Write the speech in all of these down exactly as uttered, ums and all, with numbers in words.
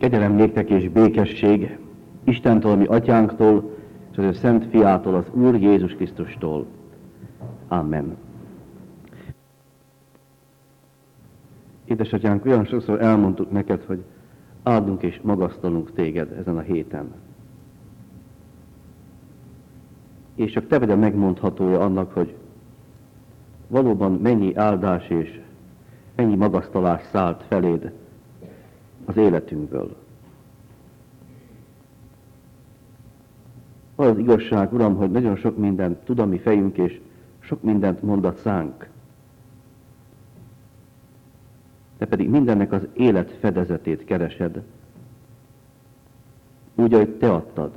Kegyelem néktek és békesség Istentől, mi atyánktól, és az ő szent fiától, az Úr Jézus Krisztustól. Amen. Édesatyánk, olyan sokszor elmondtuk neked, hogy áldunk és magasztalunk téged ezen a héten. És csak te vagy a megmondhatója annak, hogy valóban mennyi áldás és mennyi magasztalás szállt feléd az életünkből. Az az igazság, Uram, hogy nagyon sok mindent tud a mi fejünk, és sok mindent mondat szánk. Te pedig mindennek az élet fedezetét keresed, úgy, ahogy te adtad.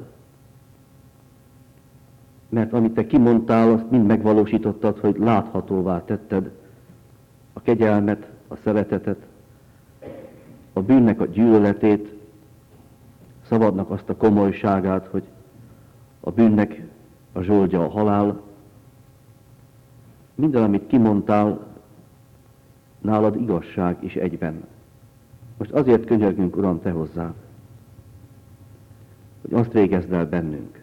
Mert amit te kimondtál, azt mind megvalósítottad, hogy láthatóvá tetted a kegyelmet, a szeretetet, a bűnnek a gyűlöletét, szabadnak azt a komolyságát, hogy a bűnnek a zsoldja a halál. Minden, amit kimondtál, nálad igazság is egyben. Most azért könyörgünk, Uram, te hozzád, hogy azt végezd el bennünk,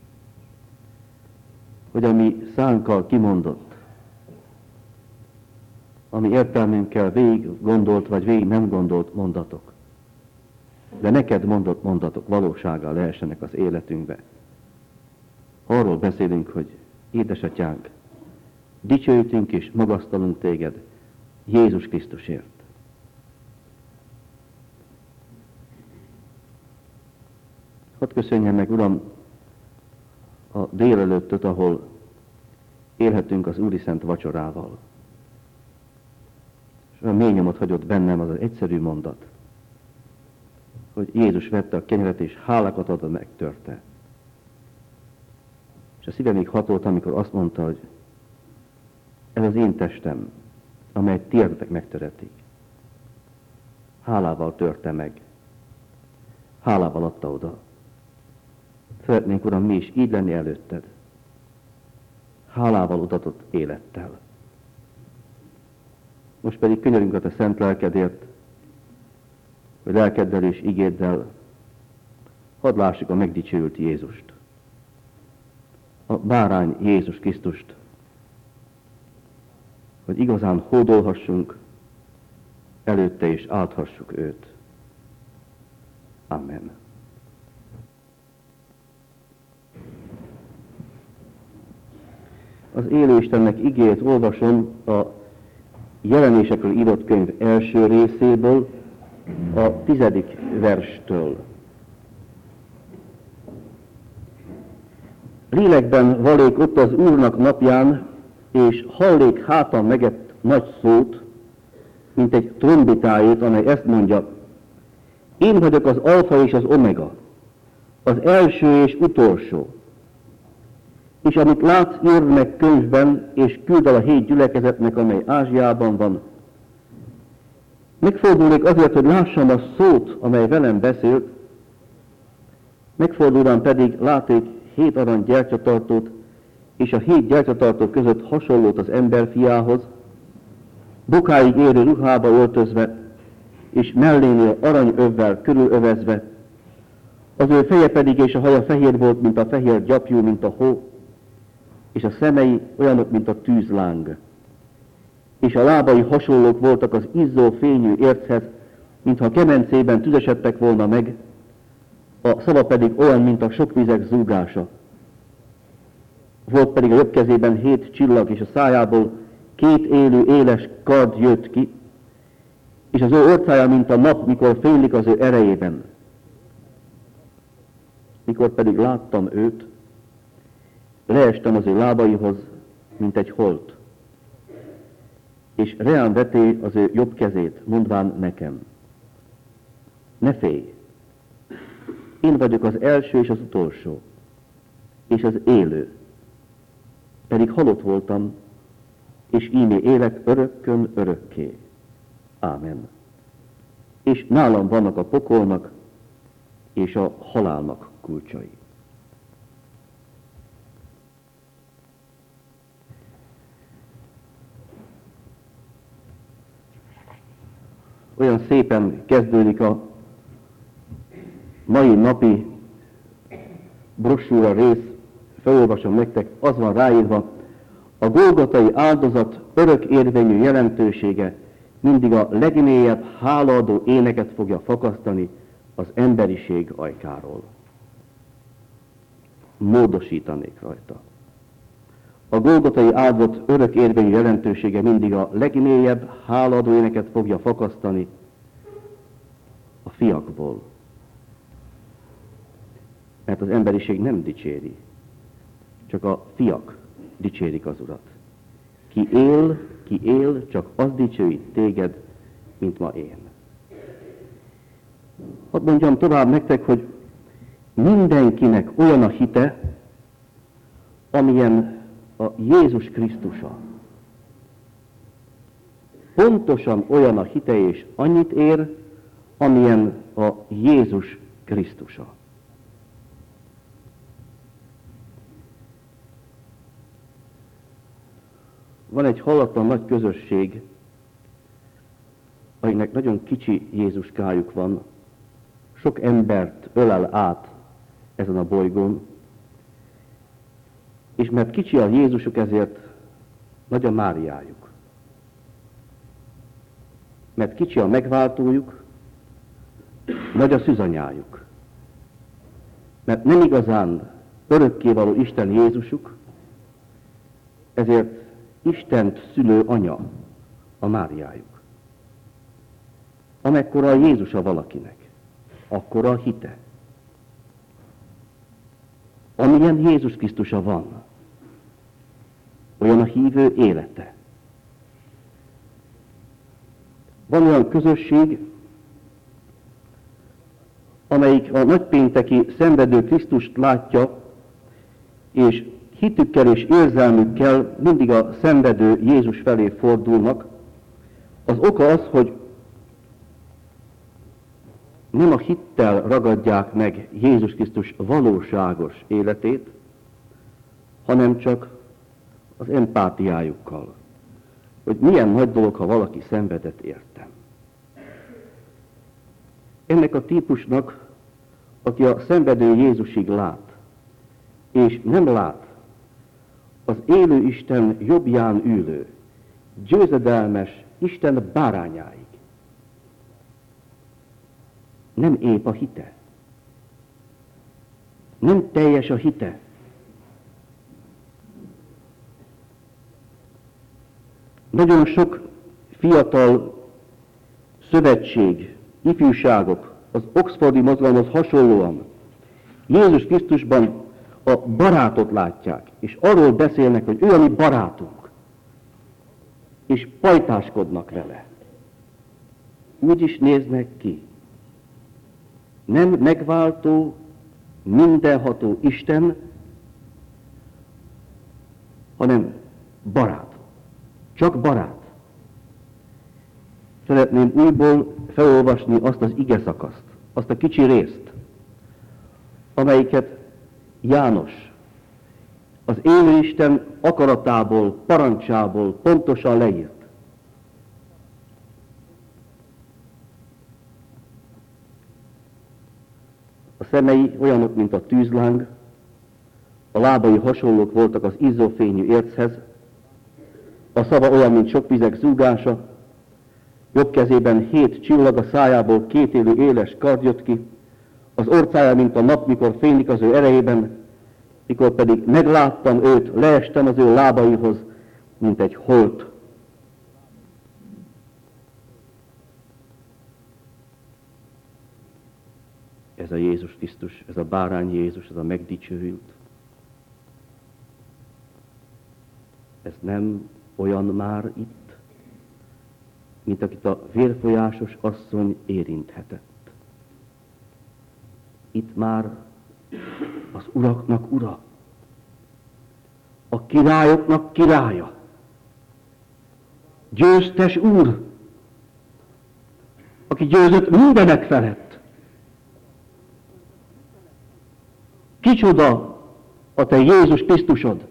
hogy ami szánkkal kimondott, ami értelmünkkel végig gondolt, vagy végig nem gondolt mondatok, de neked mondott mondatok valósággal lehessenek az életünkbe. Arról beszélünk, hogy édesatyánk, dicsőítünk és magasztalunk téged Jézus Krisztusért. Hadd köszönjem meg, Uram, a délelőttöt, ahol élhetünk az Úri Szent vacsorával. És olyan mély nyomot hagyott bennem az az egyszerű mondat, hogy Jézus vette a kenyeret és hálákat adva megtörte. És a szívemig hatolt, amikor azt mondta, hogy ez az én testem, amely tiédetek megtöretik. Hálával törte meg. Hálával adta oda. Szeretnénk, Uram, mi is így lenni előtted. Hálával odatott élettel. Most pedig könyörünk a te szent lelkedért, hogy lelkeddel és igéddel hadd lássuk a megdicsőült Jézust. A bárány Jézus Krisztust, hogy igazán hódolhassunk előtte és áthassuk őt. Amen. Az élő Istennek igéjét olvasom a Jelenésekről írott könyv első részéből, a tizedik verstől. Lélekben valék ott az Úrnak napján, és hallék hátam megett nagy szót, mint egy trombitájét, amely ezt mondja: én vagyok az alfa és az omega, az első és utolsó. És amit látsz, írd meg könyvben, és küld el a hét gyülekezetnek, amely Ázsiában van. Megfordulnék azért, hogy lássam a szót, amely velem beszélt, megfordulván pedig láték hét arany gyertyatartót, és a hét gyertyatartó között hasonlót az emberfiához, bokáig érő ruhába öltözve, és mellénél aranyövvel körülövezve, az ő feje pedig és a haja fehér volt, mint a fehér gyapjú, mint a hó, és a szemei olyanok, mint a tűzláng. És a lábai hasonlók voltak az izzó fényű érchez, mintha kemencében tüzesedtek volna meg, a szava pedig olyan, mint a sok vizek zúgása. Volt pedig a jobb kezében hét csillag, és a szájából két élő, éles kard jött ki, és az ő orcája, mint a nap, mikor fénylik az ő erejében. Mikor pedig láttam őt, leestem az ő lábaihoz, mint egy holt, és reám veté az ő jobb kezét, mondván nekem: ne félj, én vagyok az első és az utolsó, és az élő. Pedig halott voltam, és íme élek örökkön örökké. Ámen. És nálam vannak a pokolnak és a halálnak kulcsai. Olyan szépen kezdődik a mai napi brossúra rész, felolvasom nektek, az van ráírva, a golgotai áldozat örök érvényű jelentősége mindig a legmélyebb hálaadó éneket fogja fakasztani az emberiség ajkáról. Módosítanék rajta. A golgotai áldozat örök érvényű jelentősége mindig a legmélyebb hálaadó éneket fogja fakasztani a fiakból. Mert az emberiség nem dicséri, csak a fiak dicsérik az Urat. Ki él, ki él, csak az dicsőít téged, mint ma én. Hadd mondjam tovább nektek, hogy mindenkinek olyan a hite, amilyen a Jézus Krisztusa. Pontosan olyan a hite, és annyit ér, amilyen a Jézus Krisztusa. Van egy hallatlan nagy közösség, akinek nagyon kicsi Jézuskájuk van, sok embert ölel át ezen a bolygón, és mert kicsi a Jézusuk, ezért nagy a Máriájuk. Mert kicsi a megváltójuk, nagy a szűzanyájuk. Mert nem igazán örökkévaló Isten Jézusuk, ezért Istent szülő anya a Máriájuk. Amekkora a Jézusa valakinek, akkora a hite. Amilyen Jézus Krisztusa van, olyan a hívő élete. Van olyan közösség, amelyik a nagypénteki szenvedő Krisztust látja, és hitükkel és érzelmükkel mindig a szenvedő Jézus felé fordulnak. Az oka az, hogy nem a hittel ragadják meg Jézus Krisztus valóságos életét, hanem csak az empátiájukkal, hogy milyen nagy dolog, ha valaki szenvedett értem. Ennek a típusnak, aki a szenvedő Jézusig lát, és nem lát az élő Isten jobbján ülő, győzedelmes Isten bárányáig, nem ép a hite. Nem teljes a hite. Nagyon sok fiatal szövetség, ifjúságok az Oxfordi mozgalomhoz hasonlóan Jézus Krisztusban a barátot látják, és arról beszélnek, hogy ő a mi barátunk, és pajtáskodnak vele. Úgy is néznek ki. Nem megváltó, mindenható Isten, hanem barát. Csak barát. Szeretném újból felolvasni azt az ige szakaszt, azt a kicsi részt, amelyiket János az élő Isten akaratából, parancsából pontosan leírt. A szemei olyanok, mint a tűzláng, a lábai hasonlók voltak az izzófényű érchez, a szava olyan, mint sok vizek zúgása, jobb kezében hét csillag, a szájából két élő éles kard jött ki, az orcája, mint a nap, mikor fénylik az ő erejében, mikor pedig megláttam őt, leestem az ő lábaihoz, mint egy holt. Ez a Jézus Krisztus, ez a bárány Jézus, ez a megdicsőült. Ez nem olyan már itt, mint akit a vérfolyásos asszony érinthetett. Itt már az uraknak ura, a királyoknak királya, győztes úr, aki győzött mindenek felett. Kicsoda a te Jézus Krisztusod?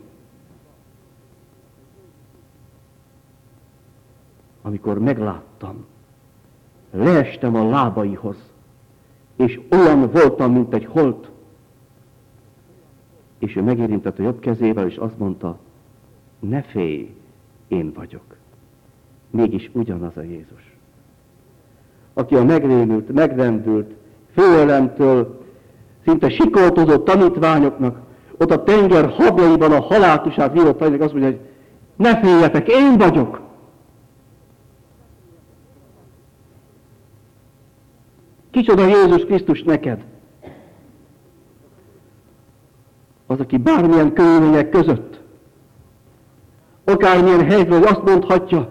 Amikor megláttam, leestem a lábaihoz, és olyan voltam, mint egy holt. És ő megérintett a jobb kezével, és azt mondta, ne félj, én vagyok. Mégis ugyanaz a Jézus. Aki a megrémült, megrendült, félelemtől szinte sikoltozott tanítványoknak, ott a tenger habjaiban a haláltusát vívott tanítványok azt mondja, hogy ne féljetek, én vagyok. Kicsoda Jézus Krisztus neked? Az, aki bármilyen körülmények között, akármilyen helyzetben azt mondhatja,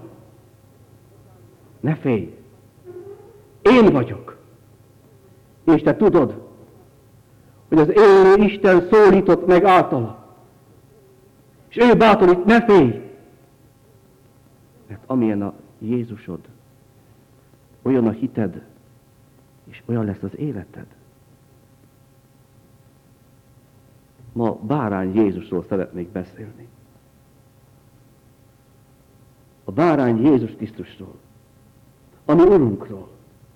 ne félj, én vagyok. És te tudod, hogy az élő Isten szólított meg általa. És ő bátorít, ne félj. Mert amilyen a Jézusod, olyan a hited, és olyan lesz az életed. Ma bárány Jézusról szeretnék beszélni. A bárány Jézus Krisztusról, ami Urunkról,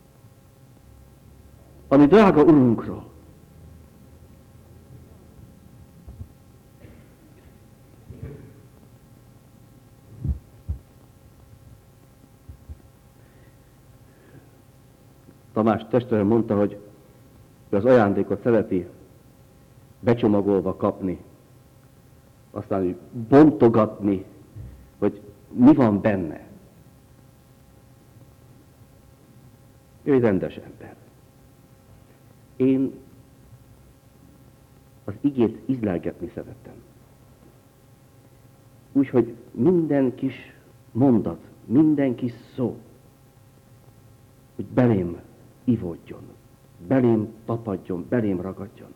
ami drága Urunkról. Tamás testvérem mondta, hogy az ajándékot szereti becsomagolva kapni, aztán bontogatni, hogy mi van benne. Ő egy rendes ember. Én az igét ízlelgetni szerettem. Úgyhogy minden kis mondat, minden kis szó, hogy belém ivódjon, belém tapadjon, belém ragadjon.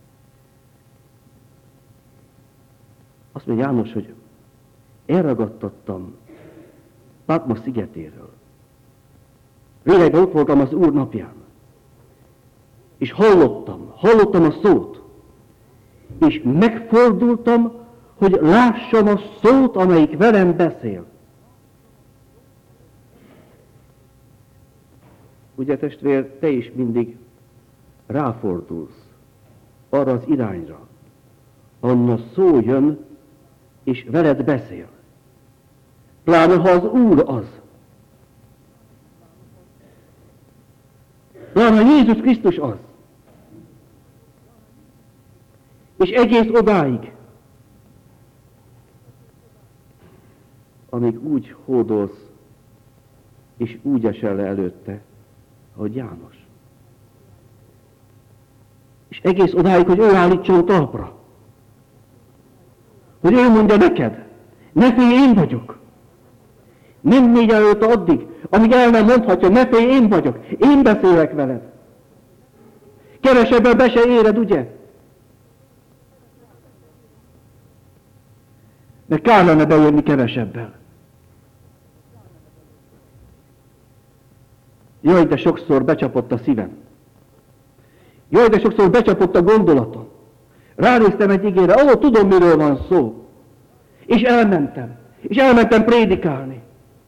Azt mondja János, hogy elragadtattam Patmos szigetéről. Végleg ott voltam az Úr napján, és hallottam, hallottam a szót, és megfordultam, hogy lássam a szót, amelyik velem beszél. Ugye, testvér, te is mindig ráfordulsz arra az irányra, ahonnan a szó jön, és veled beszél. Pláne, ha az Úr az. Pláne, ha Jézus Krisztus az. És egész odáig, amíg úgy hódolsz, és úgy esel le előtte, ahogy János. És egész odáig, hogy ő állítson talpra. Hogy ő mondja neked, ne félj, én vagyok. Nem még előtt addig, amíg el nem mondhatja, ne félj, én vagyok. Én beszélek veled. Kevesebben be se éred, ugye? Mert kár lenne bejönni kevesebbel. Jaj, de sokszor becsapott a szívem. Jaj, de sokszor becsapott a gondolatom. Ránéztem egy igére, ó, tudom, miről van szó. És elmentem. És elmentem prédikálni.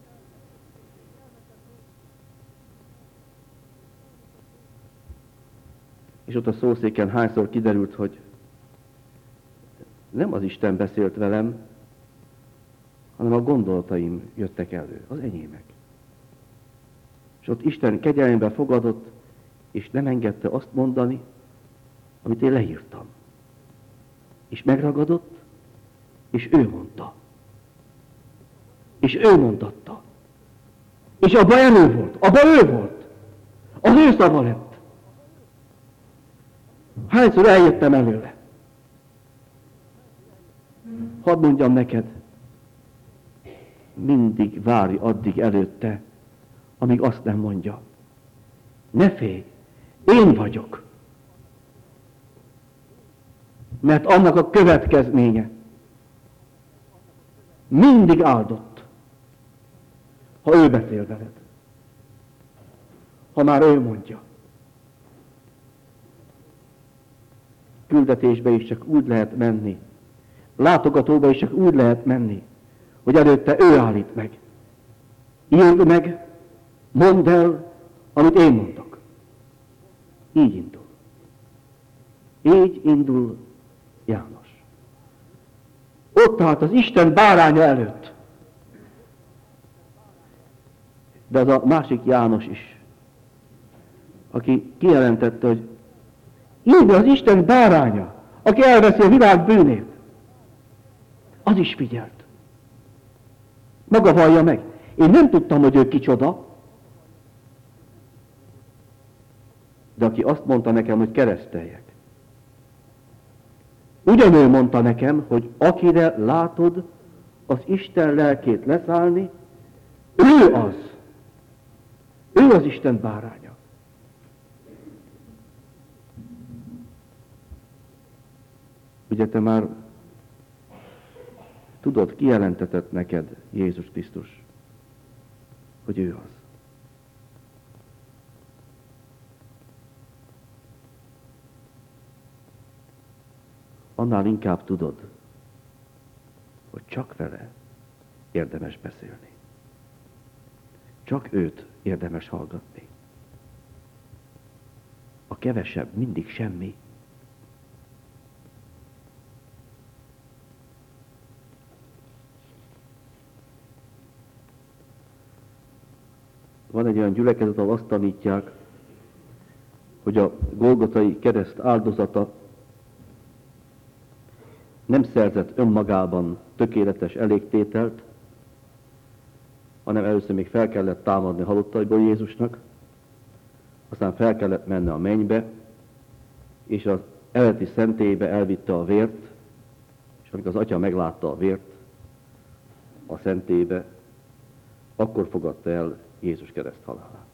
És ott a szószéken hányszor kiderült, hogy nem az Isten beszélt velem, hanem a gondolataim jöttek elő, az enyémek. És ott Isten kegyelemben fogadott, és nem engedte azt mondani, amit én leírtam. És megragadott, és ő mondta. És ő mondatta. És abban elő volt, abban ő volt. Az ő szava lett. Hányszor eljöttem előle? Hadd mondjam neked, mindig várj addig előtte, amíg azt nem mondja. Ne félj, én vagyok. Mert annak a következménye mindig áldott, ha ő beszél veled. Ha már ő mondja. Küldetésbe is csak úgy lehet menni, látogatóba is csak úgy lehet menni, hogy előtte ő állít meg. Írd meg, mondd el, amit én mondok. Így indul. Így indul János. Ott állt az Isten báránya előtt. De az a másik János is, aki kijelentette, hogy így az Isten báránya, aki elveszi a világ bűnét, az is figyelt. Maga vallja meg. Én nem tudtam, hogy ő kicsoda, de aki azt mondta nekem, hogy kereszteljek. Ugyanő mondta nekem, hogy akire látod az Isten lelkét leszállni, ő az. Ő az Isten báránya. Ugye te már tudod, kijelentetett neked Jézus Krisztus, hogy ő az. Annál inkább tudod, hogy csak vele érdemes beszélni. Csak őt érdemes hallgatni. A kevesebb mindig semmi. Van egy olyan gyülekezet, ahol azt tanítják, hogy a Golgotai kereszt áldozata nem szerzett önmagában tökéletes elégtételt, hanem először még fel kellett támadni a halottaiból Jézusnak, aztán fel kellett menni a mennybe, és az eredeti szentélybe elvitte a vért, és amikor az atya meglátta a vért a szentélybe, akkor fogadta el Jézus kereszt halálát.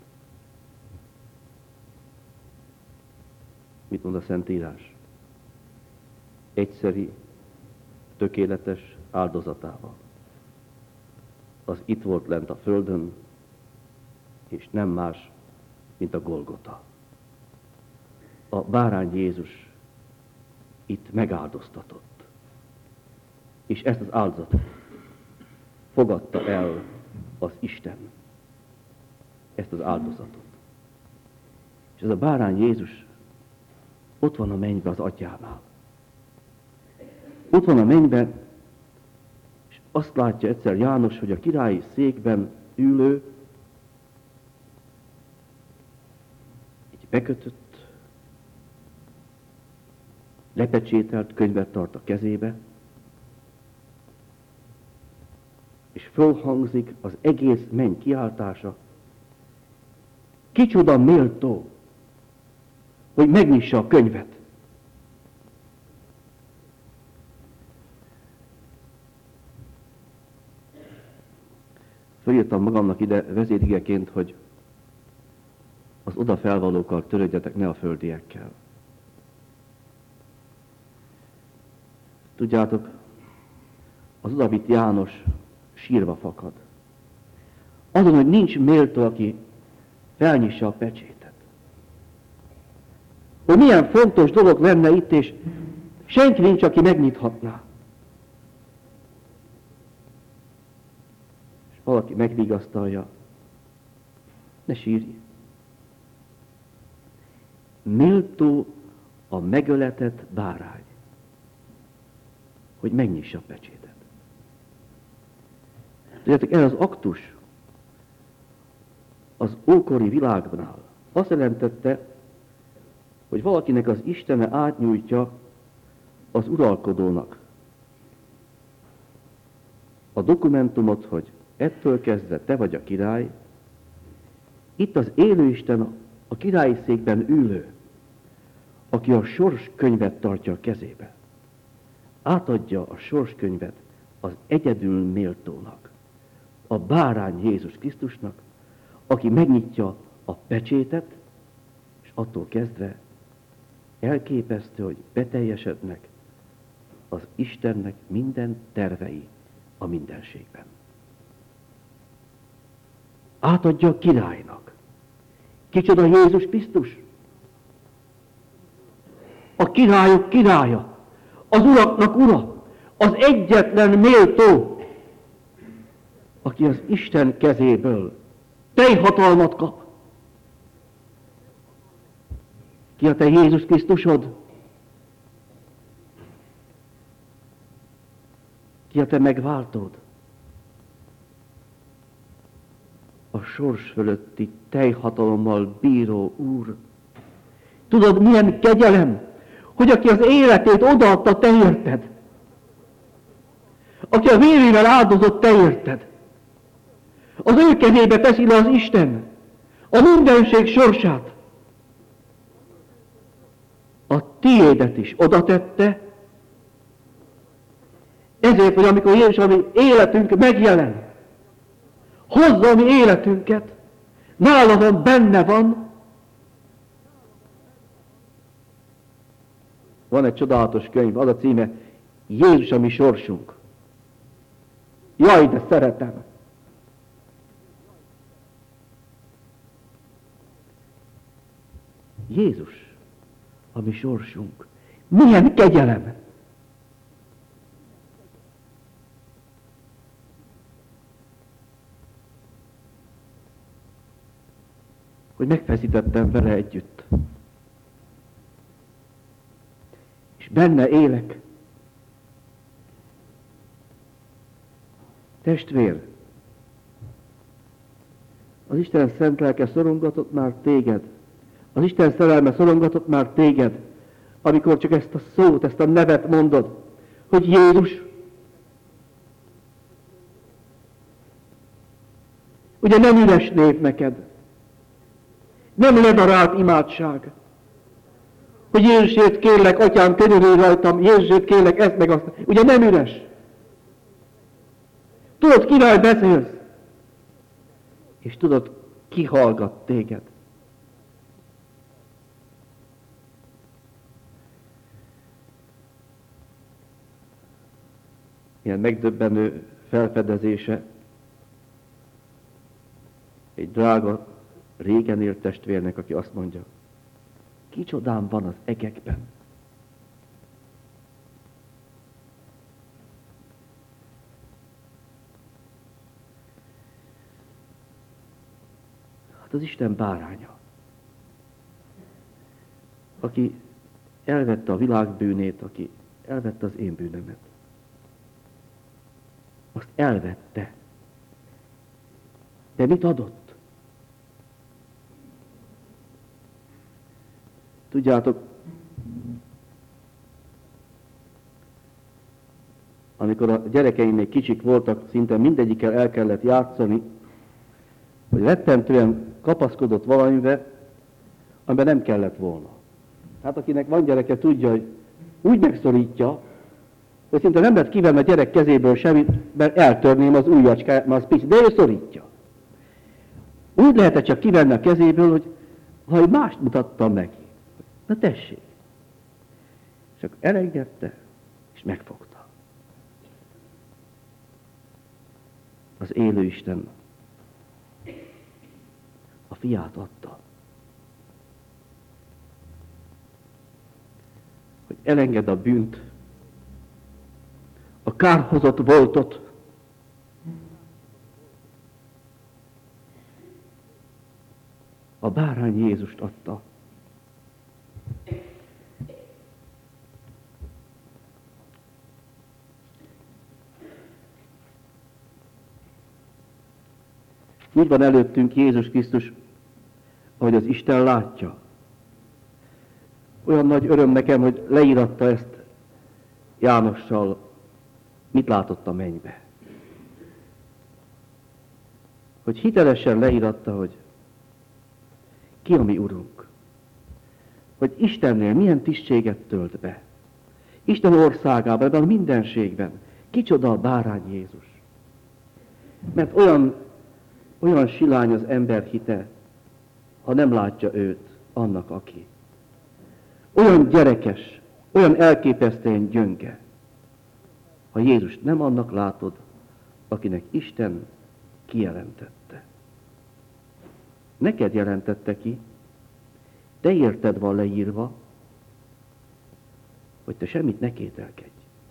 Mit mond a Szentírás? Egyszeri, tökéletes áldozatával. Az itt volt lent a földön, és nem más, mint a Golgota. A bárány Jézus itt megáldoztatott. És ezt az áldozatot fogadta el az Isten. Ezt az áldozatot. És ez a bárány Jézus ott van a mennyben az atyánál. Ott van a mennyben, és azt látja egyszer János, hogy a királyi székben ülő, egy bekötött, lepecsételt könyvet tart a kezébe, és fölhangzik az egész menny kiáltása. Kicsoda méltó, hogy megnyissa a könyvet. Fölírtam magamnak ide vezérigeként, hogy az oda felvalókkal törődjetek, ne a földiekkel. Tudjátok, az odavitt János sírva fakad. Azon, hogy nincs méltó, aki felnyissa a pecsétet. Hogy milyen fontos dolog lenne itt, és senki nincs, aki megnyithatná. És valaki megvigasztalja, ne sírj. Méltó a megöletett bárány, hogy megnyissa a pecsétet. Tudjátok, ez az aktus az ókori világnál azt jelentette, hogy valakinek az Istene átnyújtja az uralkodónak a dokumentumot, hogy ettől kezdve te vagy a király, itt az élő Isten, a királyi székben ülő, aki a sorskönyvet tartja a kezébe, átadja a sorskönyvet az egyedül méltónak, a bárány Jézus Krisztusnak, aki megnyitja a pecsétet, és attól kezdve elképesztő, hogy beteljesednek az Istennek minden tervei a mindenségben. Átadja a királynak. Kicsoda Jézus Krisztus? A királyok királya, az uraknak ura, az egyetlen méltó, aki az Isten kezéből teljhatalmat kap. Ki a te Jézus Krisztusod? a te megváltód. A sors fölötti teljhatalommal bíró Úr. Tudod, milyen kegyelem, hogy aki az életét odaadta, te érted. Aki a vérével áldozott, te érted. Az ő kezébe teszi le az Isten a mindenség sorsát. A tiédet is oda tette, ezért, hogy amikor Jézus a mi életünk megjelen, hozza a mi életünket, nála van, benne van. Van egy csodálatos könyv, az a címe, Jézus a mi sorsunk. Jaj, de szeretem! Jézus a mi sorsunk. Milyen kegyelem! Hogy megfeszítettem vele együtt. És benne élek. Testvér, az Isten szent lelke szorongatott már téged. Az Isten szerelme szorongatott már téged, amikor csak ezt a szót, ezt a nevet mondod, hogy Jézus. Ugye nem üres név neked, nem ledarált imádság, hogy Jézusért kérlek, Atyám, könyörülj rajtam, Jézusért kérlek ezt meg azt. Ugye nem üres. Tudod, kivel beszélsz, és tudod, ki hallgat téged. Ilyen megdöbbenő felfedezése egy drága, régen élt testvérnek, aki azt mondja, kicsodám van az egekben. Hát az Isten báránya, aki elvette a világ bűnét, aki elvette az én bűnömet. Azt elvette. De mit adott? Tudjátok, amikor a gyerekeim még kicsik voltak, szinte mindegyikkel el kellett játszani, hogy rettentően kapaszkodott valamibe, amiben nem kellett volna. Hát akinek van gyereke, tudja, hogy úgy megszorítja, hogy szinte nem lehet kivenni a gyerek kezéből semmit, mert eltörném az ujjacskáját, mert az pici, de ő szorítja. Úgy lehet csak kivenni a kezéből, hogy ha mást mutattam neki. Na tessék. Csak elengedte, és megfogta. Az élő Isten a fiát adta. Hogy elenged a bűnt, a kárhozott voltot, a bárány Jézust adta. Úgy van előttünk Jézus Krisztus, ahogy az Isten látja. Olyan nagy öröm nekem, hogy leíratta ezt Jánossal, mit látott a mennybe. Hogy hitelesen leíratta, hogy ki a mi Urunk. Hogy Istennél milyen tisztséget tölt be. Isten országában, ebben a mindenségben. Kicsoda a bárány Jézus. Mert olyan, olyan silány az ember hite, ha nem látja őt, annak aki. Olyan gyerekes, olyan elképesztően gyönge, ha Jézust nem annak látod, akinek Isten kijelentette. Neked jelentette ki, te érted van leírva, hogy te semmit ne kételkedj.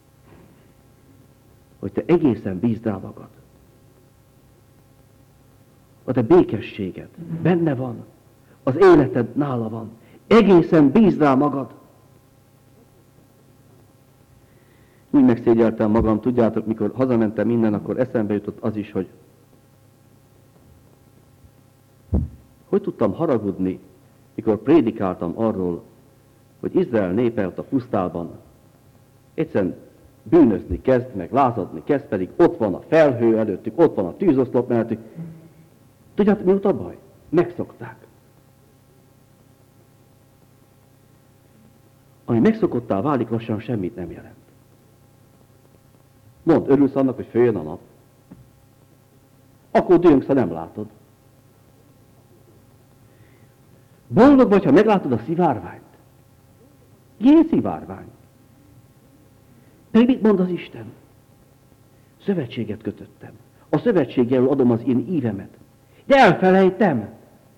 Hogy te egészen bízd rá magad. A te békességed benne van, az életed nála van. Egészen bízd rá magad. Úgy megszégyeltem magam, tudjátok, mikor hazamentem innen, akkor eszembe jutott az is, hogy hogy tudtam haragudni, mikor prédikáltam arról, hogy Izrael népe ott a pusztában egyszerűen bűnözni kezd, meg lázadni kezd, pedig ott van a felhő előttük, ott van a tűzoszlop mellettük. Tudjátok, mi volt a baj? Megszokták. Ami megszokottá válik, lassan semmit nem jelent. Mondd, örülsz annak, hogy följön a nap? Akkor dühöngsz, ha nem látod. Boldog vagy, ha meglátod a szivárványt. Jé, szivárvány. Pedig mit mond az Isten? Szövetséget kötöttem. A szövetséggel adom az én ívemet. De elfelejtem.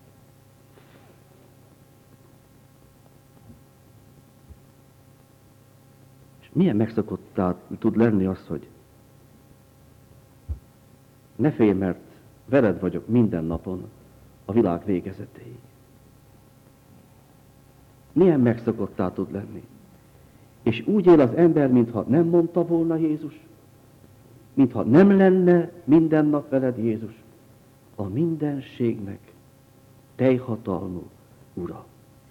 És milyen megszokottá tud lenni az, hogy ne félj, mert veled vagyok minden napon a világ végezetéig. Milyen megszokottá tud lenni. És úgy él az ember, mintha nem mondta volna Jézus, mintha nem lenne minden nap veled Jézus, a mindenségnek teljhatalmú Ura.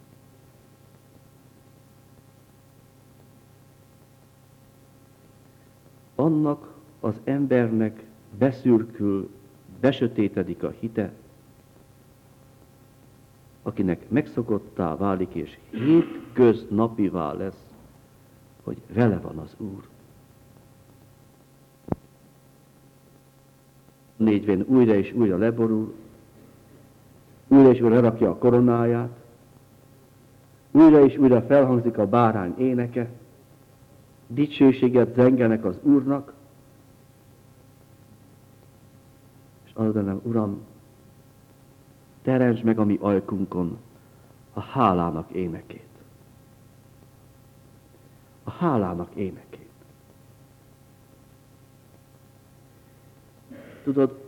Annak az embernek beszürkül, besötétedik a hite, akinek megszokottá válik, és hétköznapivá lesz, hogy vele van az Úr. Négyvén újra és újra leborul, újra és újra lerakja a koronáját, újra és újra felhangzik a bárány éneke, dicsőséget zengenek az Úrnak, és azt gondolom, Uram, teremtsd meg a mi ajkunkon a hálának énekét. A hálának énekét. Tudod,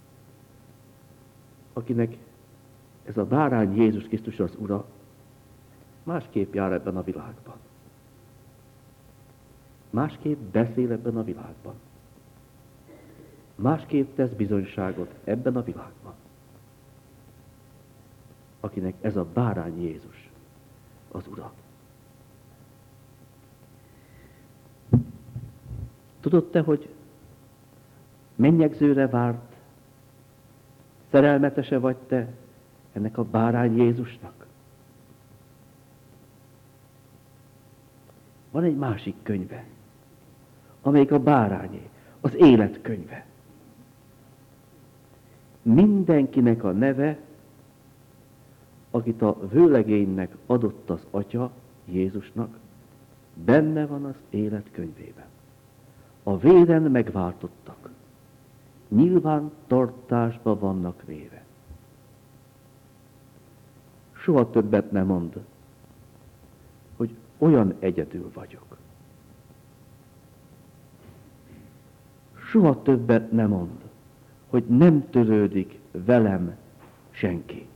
akinek ez a bárány Jézus Krisztus az Ura, másképp jár ebben a világban. Másképp beszél ebben a világban. Másképp tesz bizonyságot ebben a világban. Akinek ez a bárány Jézus az Ura. Tudod te, hogy mennyegzőre várt, szerelmetese vagy te ennek a bárány Jézusnak? Van egy másik könyve, amelyik a bárányé, az élet könyve. Mindenkinek a neve, akit a vőlegénynek adott az Atya, Jézusnak, benne van az élet könyvében. A véren megváltottak, nyilván tartásba vannak véve. Soha többet nem mond, hogy olyan egyedül vagyok. Soha többet nem mond, hogy nem törődik velem senki.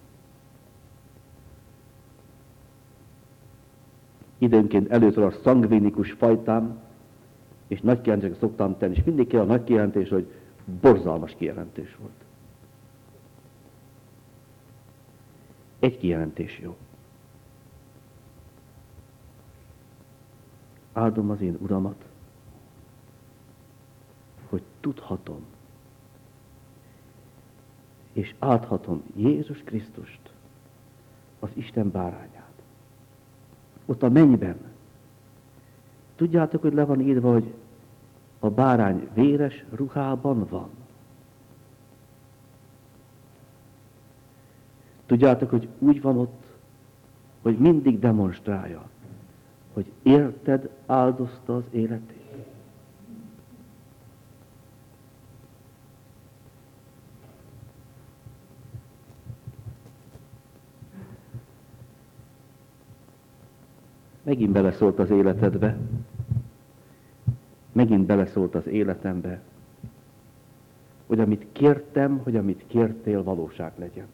Időnként először a szangvinikus fajtám, és nagy kijelentéseket szoktam tenni, és mindig kell a nagy kijelentés, hogy borzalmas kijelentés volt. Egy kijelentés jó. Áldom az én Uramat, hogy tudhatom, és áthatom Jézus Krisztust, az Isten bárányát. Ott a mennyben. Tudjátok, hogy le van írva, hogy a bárány véres ruhában van. Tudjátok, hogy úgy van ott, hogy mindig demonstrálja, hogy érted áldozta az életét. Megint beleszólt az életedbe, megint beleszólt az életembe, hogy amit kértem, hogy amit kértél, valóság legyen.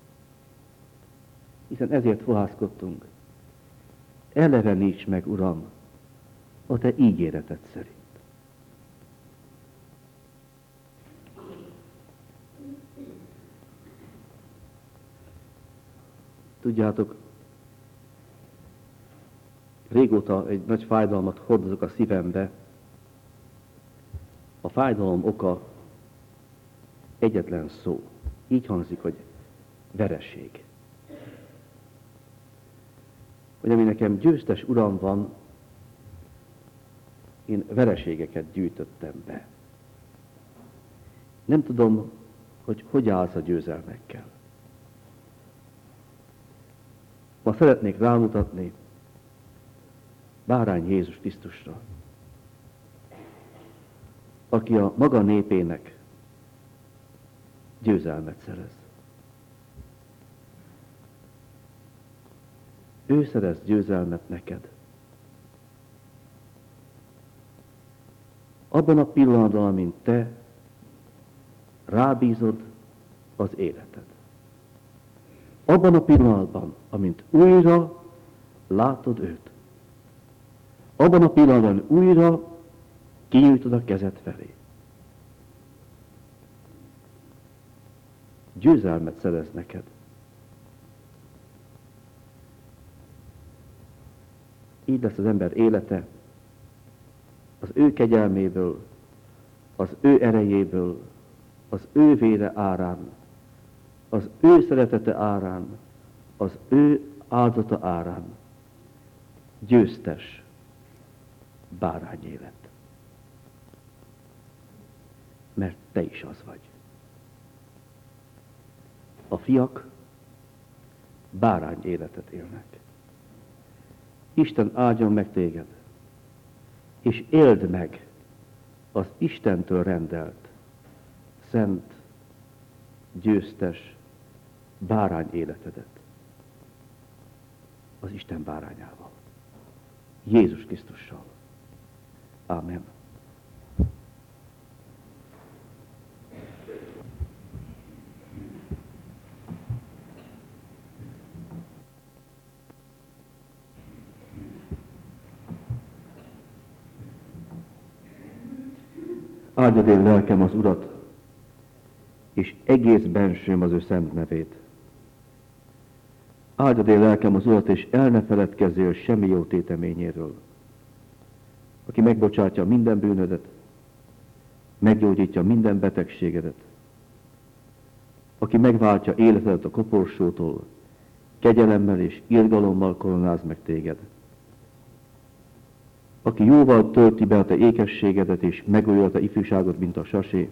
Hiszen ezért fohászkodtunk. Eleveníts meg, Uram, a te ígéreted szerint. Tudjátok, régóta egy nagy fájdalmat hordozok a szívembe. A fájdalom oka egyetlen szó. Így hangzik, hogy vereség. Hogy ami nekem győztes uram van, én vereségeket gyűjtöttem be. Nem tudom, hogy hogy állsz a győzelmekkel. Ma szeretnék rámutatni Bárány Jézus Krisztusra, aki a maga népének győzelmet szerez. Ő szerez győzelmet neked. Abban a pillanatban, amint te rábízod az életed. Abban a pillanatban, amint újra látod őt. Abban a pillanatban újra kinyújtod a kezed felé. Győzelmet szerez neked. Így lesz az ember élete, az ő kegyelméből, az ő erejéből, az ő vére árán, az ő szeretete árán, az ő áldata árán. Győztes bárány élet. Mert te is az vagy. A fiak bárány életet élnek. Isten áldjon meg téged, és éld meg az Istentől rendelt, szent, győztes bárány életedet. Az Isten bárányával. Jézus Krisztussal. Ámen. Áldjad én lelkem az Urat, és egész bensőm az ő szent nevét. Áldjad én lelkem az Urat, és el ne feledkezzél semmi jó téteményéről, aki megbocsátja minden bűnödet, meggyógyítja minden betegségedet, aki megváltja életedet a koporsótól, kegyelemmel és irgalommal koronáz meg téged, aki jóval tölti be a te ékességedet, és megújul a te ifjúságot, mint a sasé.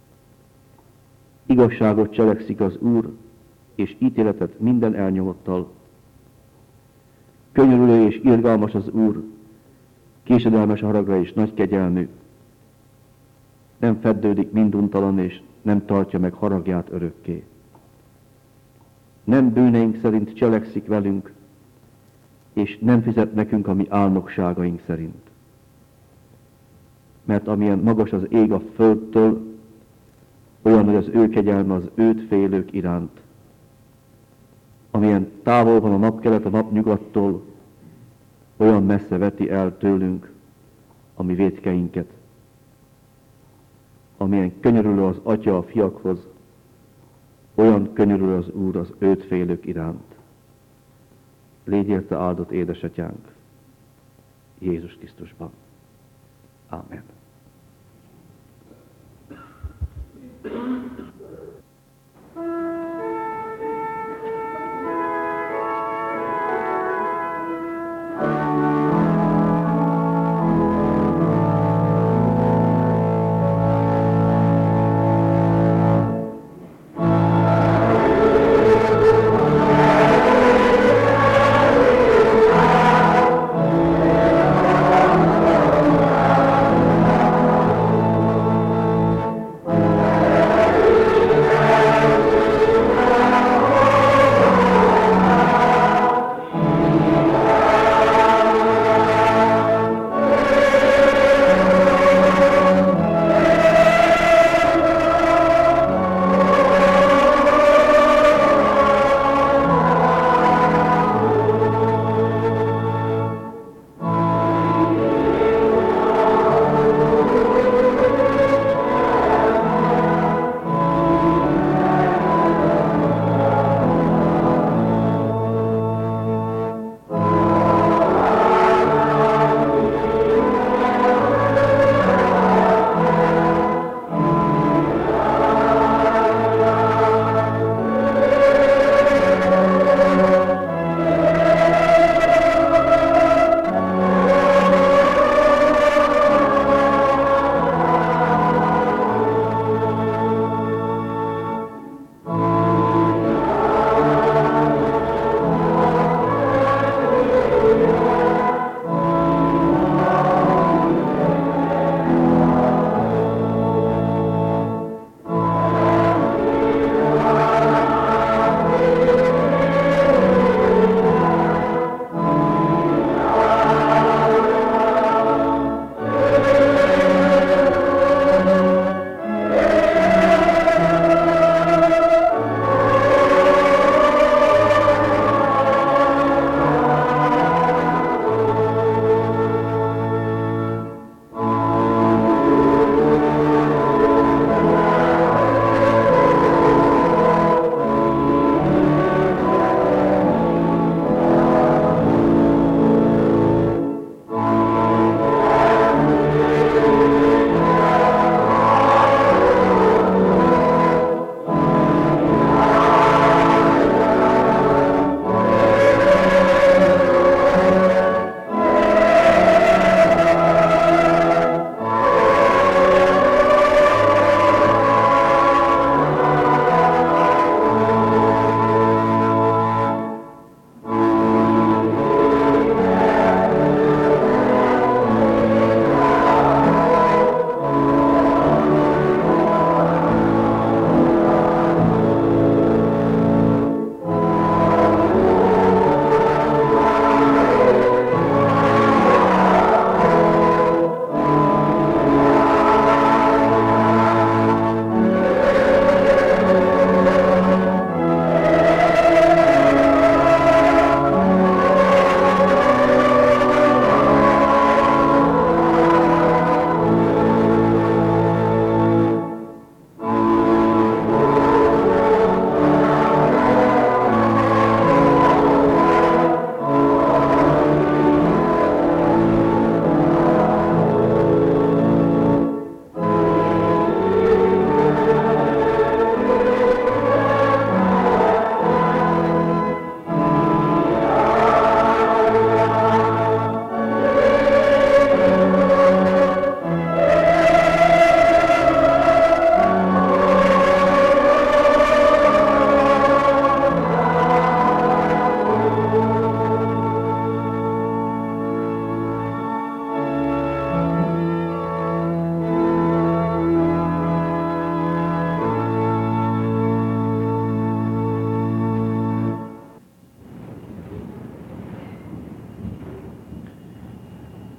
Igazságot cselekszik az Úr, és ítéletet minden elnyomottal. Könyörülő és irgalmas az Úr, késedelmes haragra és nagy kegyelmű. Nem feddődik minduntalan, és nem tartja meg haragját örökké. Nem bűneink szerint cselekszik velünk, és nem fizet nekünk a mi álnokságaink szerint. Mert amilyen magas az ég a földtől, olyan, hogy az ő kegyelme az őt félők iránt. Amilyen távol van a napkelet a napnyugattól, olyan messze veti el tőlünk a mi vétkeinket. Amilyen könyörülő az Atya a fiakhoz, olyan könyörülő az Úr az őt félők iránt. Légy érte áldott édesatyánk, Jézus Krisztusban. Ámen. Amen.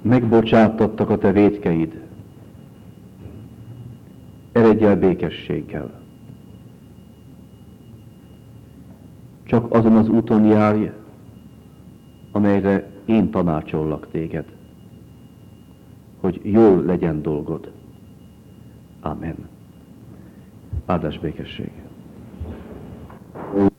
megbocsáttattak a te vétkeid. Eredj el békességgel. Csak azon az úton járj, amelyre én tanácsollak téged, hogy jól legyen dolgod. Amen. Áldás békesség.